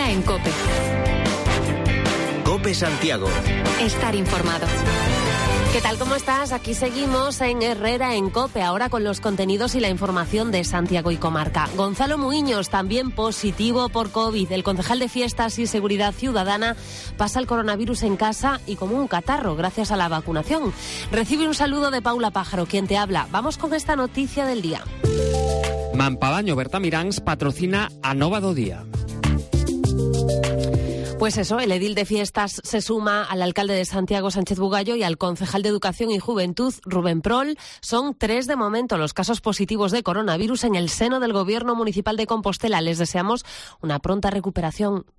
Herrera en COPE. COPE Santiago. Estar informado. ¿Qué tal? ¿Cómo estás? Aquí seguimos en Herrera en COPE, ahora con los contenidos y la información de Santiago y comarca. Gonzalo Muiños, también positivo por COVID. El concejal de Fiestas y Seguridad Ciudadana pasa el coronavirus en casa y como un catarro, gracias a la vacunación. Recibe un saludo de Paula Pájaro, quien te habla. Vamos con esta noticia del día. Mampavaño Bertamiráns patrocina a Nova do Día. Pues eso, el edil de Fiestas se suma al alcalde de Santiago, Sánchez Bugallo, y al concejal de Educación y Juventud, Rubén Prol. Son 3 de momento los casos positivos de coronavirus en el seno del Gobierno Municipal de Compostela. Les deseamos una pronta recuperación.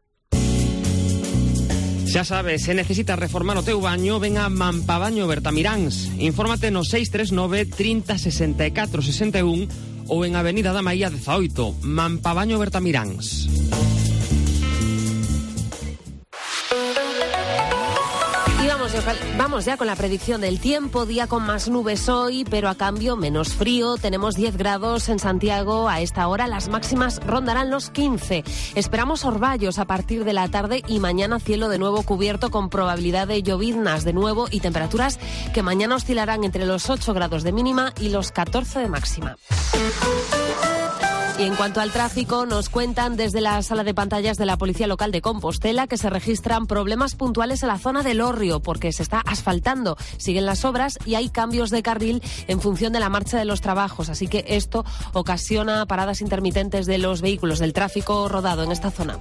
Xa sabes, se necesitas reformar o teu baño, ven a Mampavaño Bertamiráns. Infórmate no 639 30 64 61 ou en Avenida da Maía 18, Mampavaño Bertamiráns. Vamos ya con la predicción del tiempo. Día con más nubes hoy, pero a cambio menos frío. Tenemos 10 grados en Santiago a esta hora. Las máximas rondarán los 15. Esperamos orvallos a partir de la tarde y mañana cielo de nuevo cubierto con probabilidad de lloviznas de nuevo y temperaturas que mañana oscilarán entre los 8 grados de mínima y los 14 de máxima. Y en cuanto al tráfico, nos cuentan desde la sala de pantallas de la Policía Local de Compostela que se registran problemas puntuales en la zona del Hórreo porque se está asfaltando, siguen las obras y hay cambios de carril en función de la marcha de los trabajos. Así que esto ocasiona paradas intermitentes de los vehículos, del tráfico rodado en esta zona.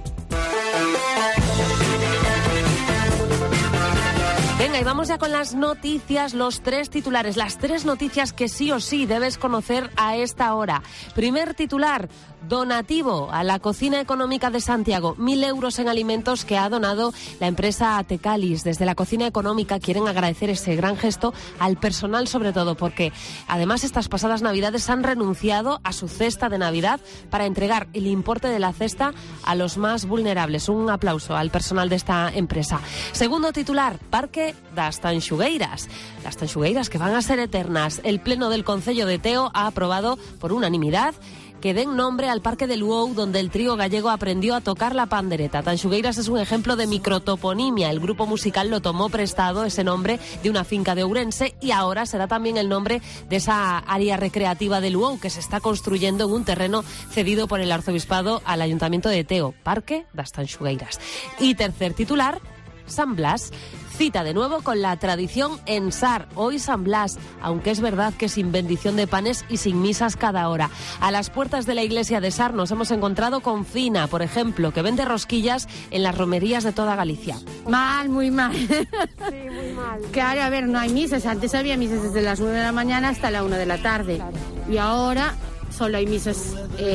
Venga, y vamos ya con las noticias, los 3 titulares, las 3 noticias que sí o sí debes conocer a esta hora. Primer titular, donativo a la cocina económica de Santiago, 1.000 euros en alimentos que ha donado la empresa Atecalis. Desde la cocina económica quieren agradecer ese gran gesto al personal, sobre todo porque además estas pasadas navidades han renunciado a su cesta de Navidad para entregar el importe de la cesta a los más vulnerables. Un aplauso al personal de esta empresa. Segundo titular, Parque das Tanxugueiras. Las Tanxugueiras que van a ser eternas. El Pleno del Concello de Teo ha aprobado por unanimidad que den nombre al Parque del Uou, donde el trío gallego aprendió a tocar la pandereta. Tanxugueiras es un ejemplo de microtoponimia. El grupo musical lo tomó prestado, ese nombre, de una finca de Ourense, y ahora será también el nombre de esa área recreativa del Uou que se está construyendo en un terreno cedido por el arzobispado al Ayuntamiento de Teo. Parque das Tanxugueiras. Y tercer titular, San Blas. Cita de nuevo con la tradición en Sar. Hoy San Blas, aunque es verdad que sin bendición de panes y sin misas cada hora. A las puertas de la iglesia de Sar nos hemos encontrado con Fina, por ejemplo, que vende rosquillas en las romerías de toda Galicia. Mal, muy mal. Sí, muy mal. Claro, a ver, no hay misas. Antes había misas desde las 9 de la mañana hasta la 1 de la tarde. Claro. Y ahora solo hay misas,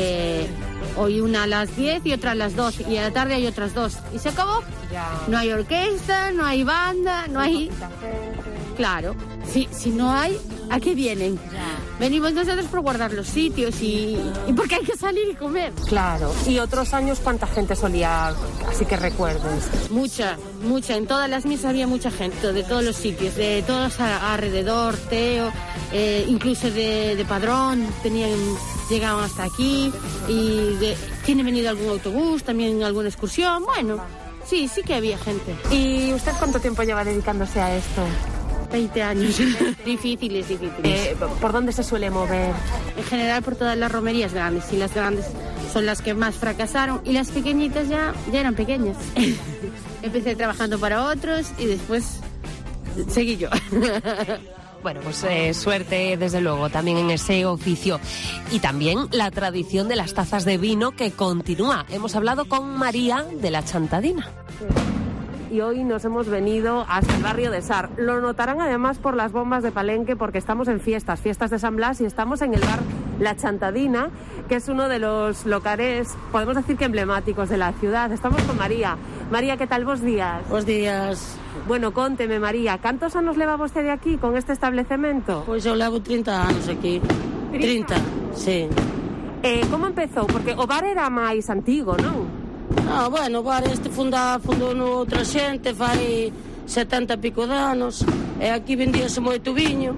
hoy una a las 10 y otra a las 12. Y a la tarde hay otras 2. ¿Y se acabó? Ya. No hay orquesta, no hay banda, no hay... Claro, si no hay, ¿a qué vienen? Ya. Venimos nosotros por guardar los sitios y porque hay que salir y comer. Claro. ¿Y otros años cuánta gente solía, así que recuerdes? Mucha. En todas las misas había mucha gente, de todos los sitios, de todos alrededor, Teo, incluso de Padrón, llegaban hasta aquí y tiene venido algún autobús, también alguna excursión, bueno... Sí que había gente. ¿Y usted cuánto tiempo lleva dedicándose a esto? 20 años. Difíciles. ¿Por dónde se suele mover? En general por todas las romerías grandes. Y las grandes son las que más fracasaron. Y las pequeñitas ya eran pequeñas. Empecé trabajando para otros y después seguí yo. Bueno, pues suerte desde luego también en ese oficio. Y también la tradición de las tazas de vino que continúa. Hemos hablado con María de la Chantadina. Y hoy nos hemos venido hasta el barrio de Sar. Lo notarán además por las bombas de Palenque porque estamos en fiestas de San Blas y estamos en el bar La Chantadina, que es uno de los locales, podemos decir que emblemáticos de la ciudad. Estamos con María. María, ¿qué tal? Bos días. Bos días. Bueno, conteme, María, cantos anos leva vostede aquí con este establecemento? Pois eu levo 30 anos aquí. 30, sí. Como empezou? Porque o bar era máis antigo, non? Bueno, o bar este fundou no outra xente, fai 70 e pico de anos, e aquí vendíase moito viño,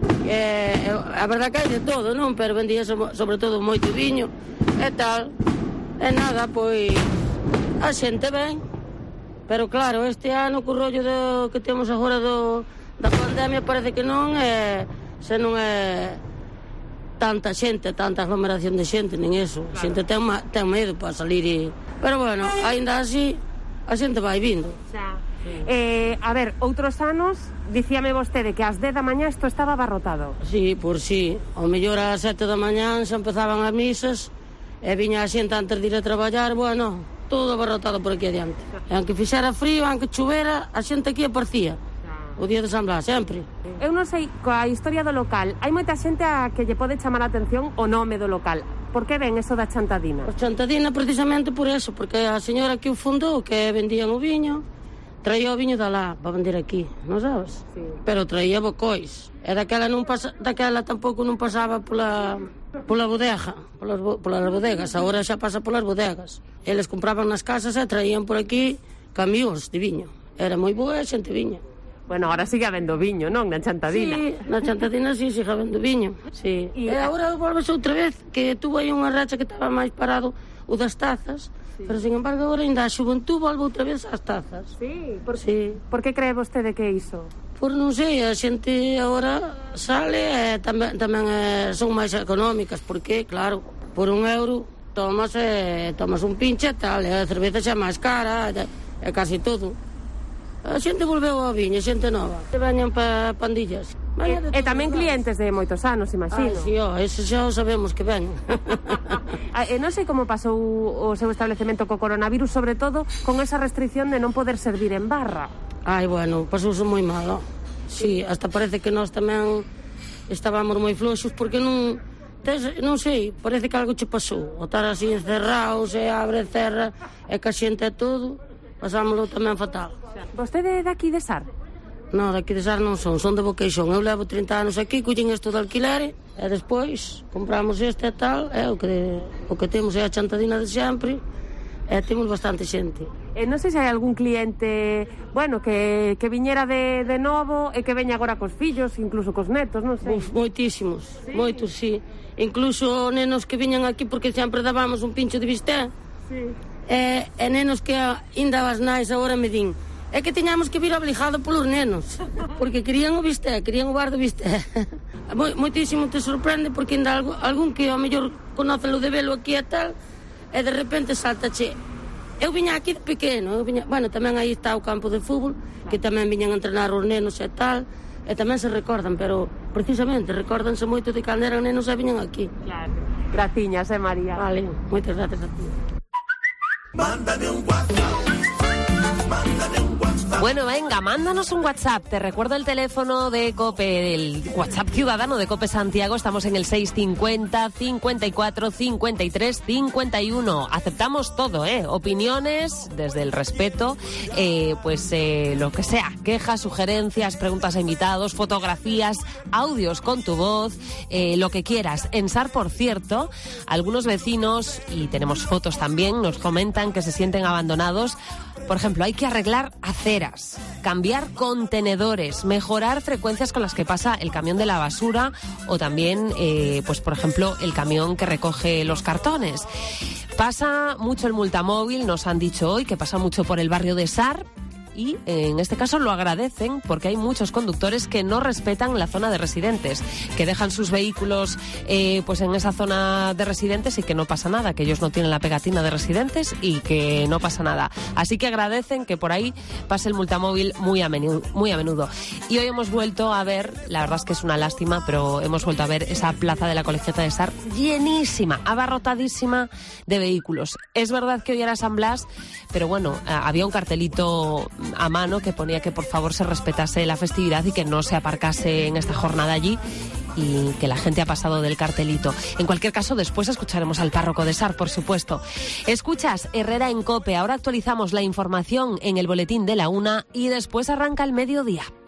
a verdad que hai de todo, non? Pero vendíase sobre todo moito viño, e tal, e nada, pois A xente ben, pero claro, este ano co rollo que temos agora da pandemia parece que non é, se non é tanta xente, tanta aglomeración de xente, nin eso. A xente ten medo para salir pero bueno, aínda así a xente vai vindo. A ver, outros anos dicíame vostede que ás 10 da mañá isto estaba abarrotado. Sí, por sí. Ao mellor ás 7 da mañá xa empezaban as misas e viña a xente antes de ir a traballar, bueno, todo abarrotado por aquí adiante. E aunque fixera frío, aunque chovera, a xente aquí aparecía. O día de San Blas, sempre. Eu non sei, coa historia do local, hai moita xente a que lle pode chamar a atención o nome do local. Por que ven eso da Chantadina? A Chantadina precisamente por eso, porque a señora que o fundou, que vendían o viño, traía o viño de lá para vender aquí, non sabes? Sí. Pero traía bocois. E daquela tampouco non pasaba pola bodega, polas bodegas. Agora xa pasa polas bodegas. Eles compraban nas casas e traían por aquí camións de viño. Era moi boa e a xente viña. Bueno, ahora sigue habendo viño, non? Na Chantadina. Sí, na Chantadina sí, sigue habendo viño. Sí. E agora volves outra vez, que tuvo aí unha racha que estaba máis parado o das tazas, sí. Pero, sin embargo, agora ainda a xuventud volve outra vez ás tazas. Sí, sí. Por que cree vostede que é iso? Por non sei, a xente agora sale e tamén son máis económicas, porque, claro, por €1 tomas un pinche e tal, e a cerveza xa máis cara, e casi todo. A xente volveu ao viño, xente nova. Veñan para pandillas. E tamén clientes de moitos anos, imagino. Si, ese xa o sabemos que ven. Non sei como pasou o seu establecemento co coronavirus, sobre todo con esa restricción de non poder servir en barra. Bueno, pasouse moi mal, Si, hasta parece que nós tamén estábamos moi floxos, porque non sei, parece que algo che pasou. O estar así encerrados, e abre e cerra, e que a xente é todo, pasámoslo tamén fatal. Vostede é daqui de Sar? Non, daqui de Sar non son de Boqueixón. Eu levo 30 anos aquí, collín isto de alquiler, e despois compramos este e tal, e o que temos é a Chantadina de sempre, e temos bastante xente. Non sei se hai algún cliente, bueno, que viñera de novo e que veña agora cos fillos, incluso cos netos, non sei. Moitísimos, sí. Moitos, sí. Incluso nenos que viñan aquí porque sempre dábamos un pincho de bisté. Sí. E nenos que ainda as nais agora me din, é que tiñamos que vir obligado polos nenos, porque querían o bisté, querían o bar do bisté. Moitísimo te sorprende, porque ainda algún que ao mellor conoce o de velo aquí e tal, e de repente saltache. Eu viña aquí de pequeno, bueno, tamén aí está o campo de fútbol, que tamén viñan a entrenar os nenos e tal, e tamén se recordan, pero precisamente recórdanse moito de cando eran nenos e viñan aquí. Claro. Graciñas, María. Vale, moitas gracias a ti. Mándame un WhatsApp. Bueno, venga, mándanos un WhatsApp. Te recuerdo el teléfono de COPE, el WhatsApp ciudadano de COPE Santiago. Estamos en el 650 54 53 51. Aceptamos todo, opiniones, desde el respeto, lo que sea. Quejas, sugerencias, preguntas a invitados, fotografías, audios con tu voz, lo que quieras. En Sar, por cierto, algunos vecinos, y tenemos fotos también, nos comentan que se sienten abandonados. Por ejemplo, hay que arreglar aceras, cambiar contenedores, mejorar frecuencias con las que pasa el camión de la basura o también, por ejemplo, el camión que recoge los cartones. Pasa mucho el multamóvil, nos han dicho hoy que pasa mucho por el barrio de Sar. Y en este caso lo agradecen porque hay muchos conductores que no respetan la zona de residentes, que dejan sus vehículos en esa zona de residentes y que no pasa nada, que ellos no tienen la pegatina de residentes y que no pasa nada. Así que agradecen que por ahí pase el multamóvil muy a menudo. Y hoy hemos vuelto a ver, la verdad es que es una lástima, pero hemos vuelto a ver esa plaza de la Colegiata de Sar llenísima, abarrotadísima de vehículos. Es verdad que hoy era San Blas, pero bueno, había un cartelito a mano que ponía que por favor se respetase la festividad y que no se aparcase en esta jornada allí, y que la gente ha pasado del cartelito. En cualquier caso, después escucharemos al párroco de Sar, por supuesto. Escuchas Herrera en COPE. Ahora actualizamos la información en el boletín de la 1 y después arranca el mediodía.